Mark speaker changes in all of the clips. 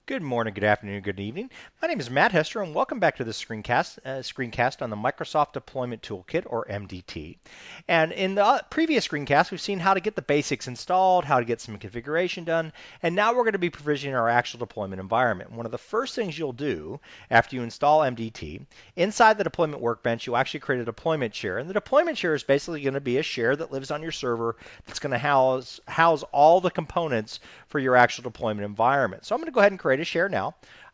Speaker 1: Good morning, good afternoon, good evening. My name is Matt Hester, and welcome back to this screencast on the Microsoft Deployment Toolkit, or MDT. And in the previous screencast, we've seen how to get the basics installed, how to get some configuration done, and now we're going to be provisioning our actual deployment environment. One of the first things you'll do after you install MDT, inside the deployment workbench, you'll actually create a deployment share. And the deployment share is basically going to be a share that lives on your server that's going to house all the components for your actual deployment environment. So I'm going to go ahead and create a share now.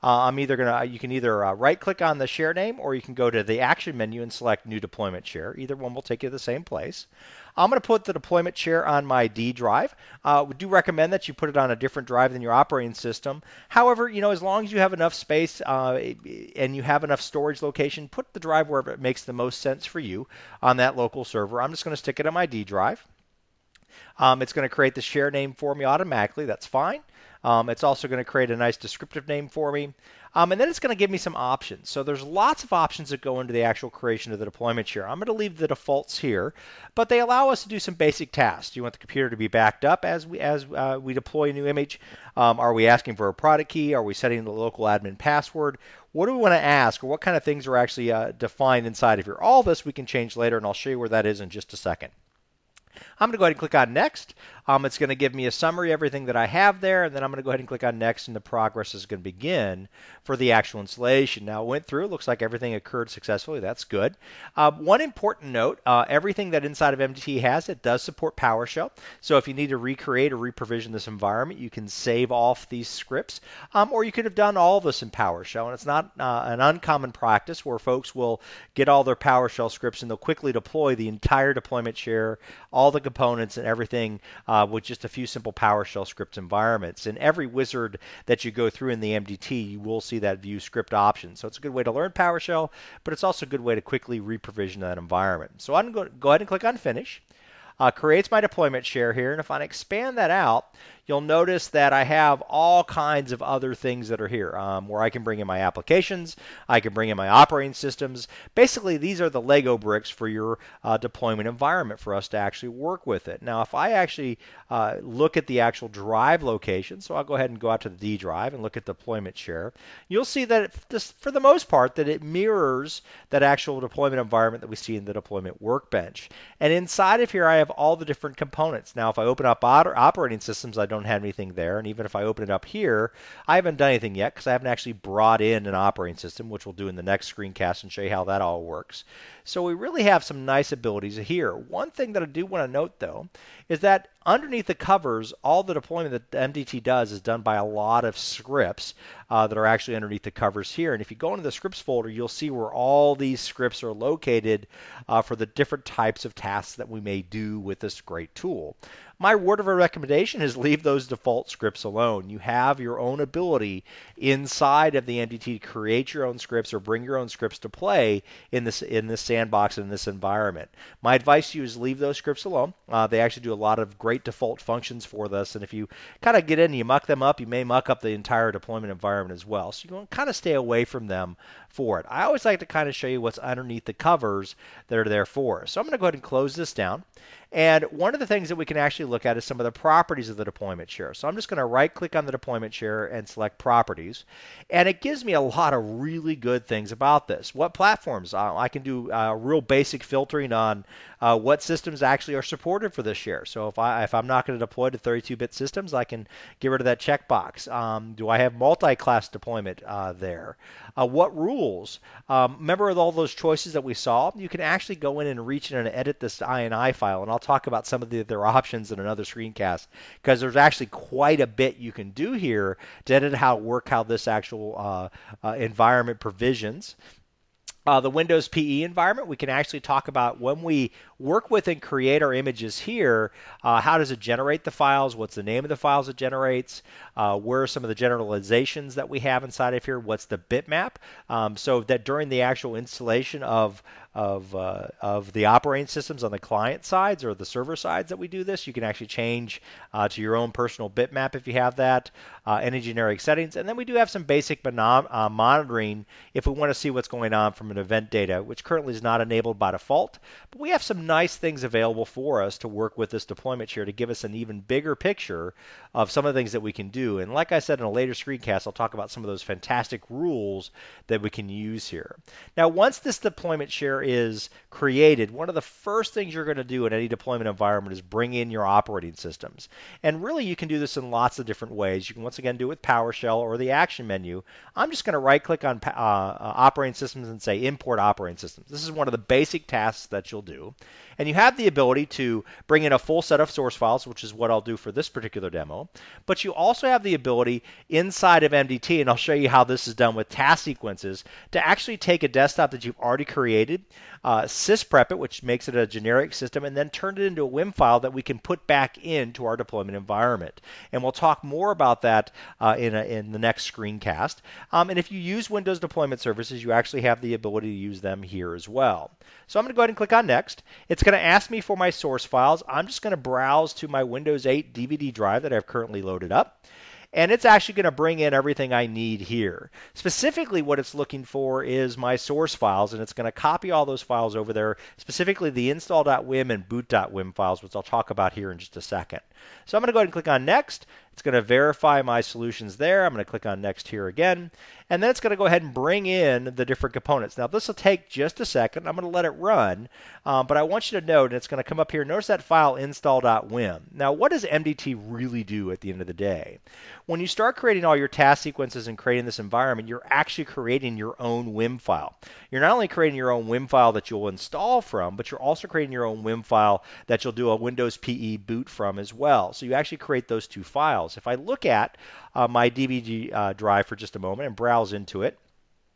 Speaker 1: You can either right click on the share name, or you can go to the action menu and select new deployment share. Either one will take you to the same place. I'm going to put the deployment share on my D drive. We do recommend that you put it on a different drive than your operating system. However, as long as you have enough space and you have enough storage location, put the drive wherever it makes the most sense for you on that local server. I'm just going to stick it on my D drive. It's going to create the share name for me automatically. That's fine. It's also going to create a nice descriptive name for me. And then it's going to give me some options. So there's lots of options that go into the actual creation of the deployment share. I'm going to leave the defaults here, but they allow us to do some basic tasks. Do you want the computer to be backed up as we deploy a new image? Are we asking for a product key? Are we setting the local admin password? What do we want to ask, or what kind of things are actually defined inside of here? All this we can change later, and I'll show you where that is in just a second. I'm going to go ahead and click on Next. It's going to give me a summary of everything that I have there, and then I'm going to go ahead and click on Next, and the progress is going to begin for the actual installation. Now, it went through. It looks like everything occurred successfully. That's good. One important note, everything that inside of MDT has, it does support PowerShell. So if you need to recreate or reprovision this environment, you can save off these scripts, or you could have done all of this in PowerShell. And it's not an uncommon practice where folks will get all their PowerShell scripts and they'll quickly deploy the entire deployment share, all the components and everything with just a few simple PowerShell script environments. In every wizard that you go through in the MDT, you will see that view script option. So it's a good way to learn PowerShell, but it's also a good way to quickly reprovision that environment. So I'm going to go ahead and click on Finish. Creates my deployment share here, and if I expand that out, you'll notice that I have all kinds of other things that are here, where I can bring in my applications, I can bring in my operating systems. Basically, these are the Lego bricks for your deployment environment for us to actually work with it. Now, if I actually look at the actual drive location, so I'll go ahead and go out to the D drive and look at deployment share, you'll see that for the most part, that it mirrors that actual deployment environment that we see in the deployment workbench. And inside of here, I have all the different components. Now, if I open up operating systems, I don't have anything there. And even if I open it up here, I haven't done anything yet because I haven't actually brought in an operating system, which we'll do in the next screencast and show you how that all works. So we really have some nice abilities here. One thing that I do want to note, though, is that underneath the covers, all the deployment that the MDT does is done by a lot of scripts that are actually underneath the covers here. And if you go into the scripts folder, you'll see where all these scripts are located for the different types of tasks that we may do with this great tool. My word of a recommendation is leave those default scripts alone. You have your own ability inside of the MDT to create your own scripts or bring your own scripts to play in this sandbox and in this environment. My advice to you is leave those scripts alone. They actually do a lot of great default functions for this, and if you kind of get in and you muck them up, you may muck up the entire deployment environment as well. So you want to kind of stay away from them for it. I always like to kind of show you what's underneath the covers that are there for us. So I'm going to go ahead and close this down. And one of the things that we can actually look at is some of the properties of the deployment share. So I'm just going to right click on the deployment share and select properties. And it gives me a lot of really good things about this. What platforms? I can do real basic filtering on what systems actually are supported for this share. So if I'm not going to deploy to 32-bit systems, I can get rid of that checkbox. Do I have multi-class deployment there? What rules? Remember all those choices that we saw? You can actually go in and reach in and edit this INI file, and I'll talk about some of the other options in another screencast, because there's actually quite a bit you can do here to edit how this actual environment provisions. The Windows PE environment, we can actually talk about when we work with and create our images here, how does it generate the files, what's the name of the files it generates, where are some of the generalizations that we have inside of here, what's the bitmap, so that during the actual installation of of the operating systems on the client sides or the server sides that we do this. You can actually change to your own personal bitmap if you have that, any generic settings. And then we do have some basic monitoring if we want to see what's going on from an event data, which currently is not enabled by default. But we have some nice things available for us to work with this deployment share to give us an even bigger picture of some of the things that we can do. And like I said in a later screencast, I'll talk about some of those fantastic rules that we can use here. Now, once this deployment share is created, one of the first things you're going to do in any deployment environment is bring in your operating systems. And really, you can do this in lots of different ways. You can once again do it with PowerShell or the action menu. I'm just going to right-click on operating systems and say import operating systems. This is one of the basic tasks that you'll do. And you have the ability to bring in a full set of source files, which is what I'll do for this particular demo. But you also have the ability inside of MDT, and I'll show you how this is done with task sequences, to actually take a desktop that you've already created, sysprep it, which makes it a generic system, and then turn it into a WIM file that we can put back into our deployment environment. And we'll talk more about that in the next screencast. And if you use Windows Deployment Services, you actually have the ability to use them here as well. So I'm going to go ahead and click on Next. It's going to ask me for my source files. I'm just going to browse to my Windows 8 DVD drive that I've currently loaded up. And it's actually going to bring in everything I need here. Specifically, what it's looking for is my source files, and it's going to copy all those files over there, specifically the install.wim and boot.wim files, which I'll talk about here in just a second. So I'm going to go ahead and click on Next. It's going to verify my solutions there. I'm going to click on Next here again. And then it's going to go ahead and bring in the different components. Now, this will take just a second. I'm going to let it run. But I want you to note, and it's going to come up here, notice that file install.wim. Now, what does MDT really do at the end of the day? When you start creating all your task sequences and creating this environment, you're actually creating your own WIM file. You're not only creating your own WIM file that you'll install from, but you're also creating your own WIM file that you'll do a Windows PE boot from as well. So you actually create those two files. If I look at my DVD drive for just a moment and browse into it,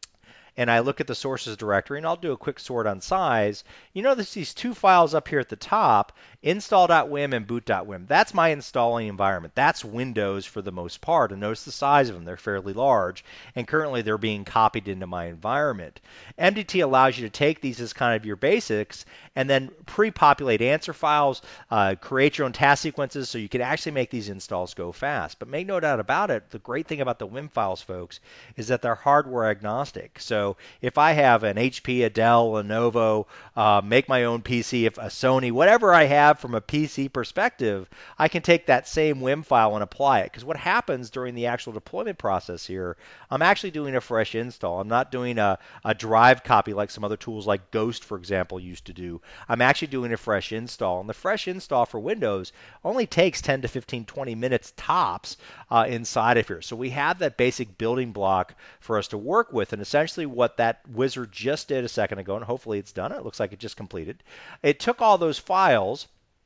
Speaker 1: and I look at the sources directory, and I'll do a quick sort on size, you notice these two files up here at the top, install.wim and boot.wim. That's my installing environment. That's Windows for the most part. And notice the size of them. They're fairly large. And currently they're being copied into my environment. MDT allows you to take these as kind of your basics and then pre-populate answer files, create your own task sequences so you can actually make these installs go fast. But make no doubt about it, the great thing about the WIM files, folks, is that they're hardware agnostic. So if I have an HP, a Dell, Lenovo, make my own PC, if a Sony, whatever I have from a PC perspective, I can take that same WIM file and apply it. Because what happens during the actual deployment process here, I'm actually doing a fresh install. I'm not doing a drive copy like some other tools like Ghost, for example, used to do. I'm actually doing a fresh install. And the fresh install for Windows only takes 10 to 15, 20 minutes tops inside of here. So we have that basic building block for us to work with. And essentially what that wizard just did a second ago, and hopefully it's done. It looks like it just completed. It took all those files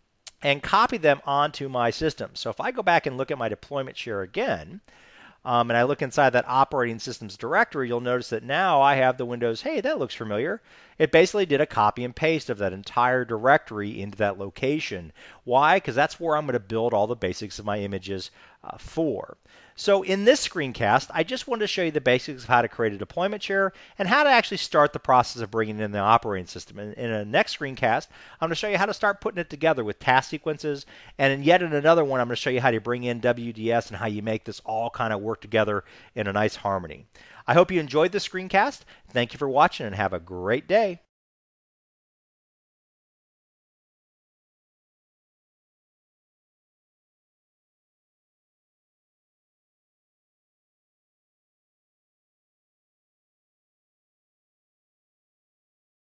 Speaker 1: and copied them onto my system. So if I go back and look at my deployment share again, and I look inside that operating systems directory, you'll notice that now I have the Windows, hey, that looks familiar. It basically did a copy and paste of that entire directory into that location. Why? Because that's where I'm going to build all the basics of my images for. So in this screencast, I just wanted to show you the basics of how to create a deployment share and how to actually start the process of bringing in the operating system. In a next screencast, I'm going to show you how to start putting it together with task sequences. And yet in another one, I'm going to show you how to bring in WDS and how you make this all kind of work together in a nice harmony. I hope you enjoyed this screencast. Thank you for watching and have a great day.